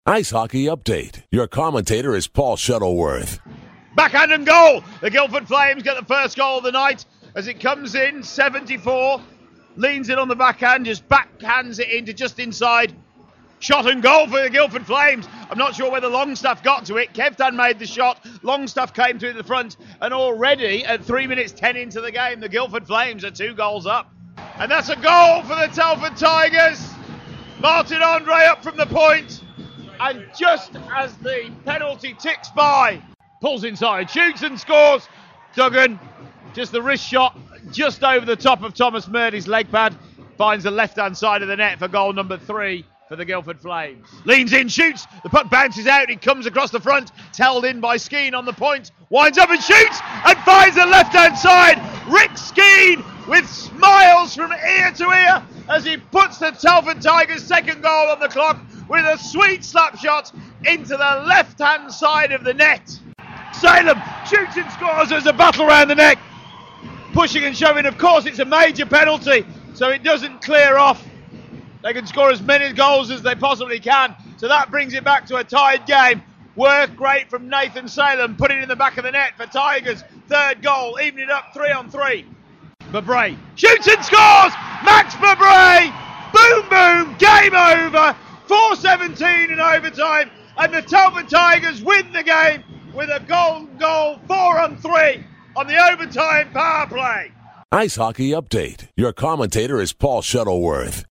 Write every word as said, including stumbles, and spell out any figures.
Ice Hockey Update. Your commentator is Paul Shuttleworth. Backhand and goal. The Guildford Flames get the first goal of the night as it comes in, seventy-four. Leans it on the backhand, just backhands it into just inside. Shot and goal for the Guildford Flames. I'm not sure whether Longstaff got to it. Kevtan made the shot. Longstaff came through the front. And already at three minutes ten into the game, the Guildford Flames are two goals up. And that's a goal for the Telford Tigers. Martin Andre up from the point. And just as the penalty ticks by, pulls inside, shoots and scores. Duggan, just the wrist shot, just over the top of Thomas Murdy's leg pad. Finds the left-hand side of the net for goal number three for the Guildford Flames. Leans in, shoots, the puck bounces out, he comes across the front, it's held in by Skeen on the point, winds up and shoots, and finds the left-hand side. Rick Skeen with smiles from ear to ear as he puts the Telford Tigers' second goal on the clock with a sweet slap shot into the left-hand side of the net. Salem shoots and scores. There's a battle around the neck. Pushing and shoving, of course it's a major penalty, so it doesn't clear off. They can score as many goals as they possibly can, so that brings it back to a tied game. Work great from Nathan Salem, put it in the back of the net for Tigers. Third goal, evening it up three on three. Mabray shoots and scores! Max Mabray! Boom, boom, game over. four seventeen in overtime, and the Telford Tigers win the game with a goal goal, four on three on the overtime power play. Ice Hockey Update. Your commentator is Paul Shuttleworth.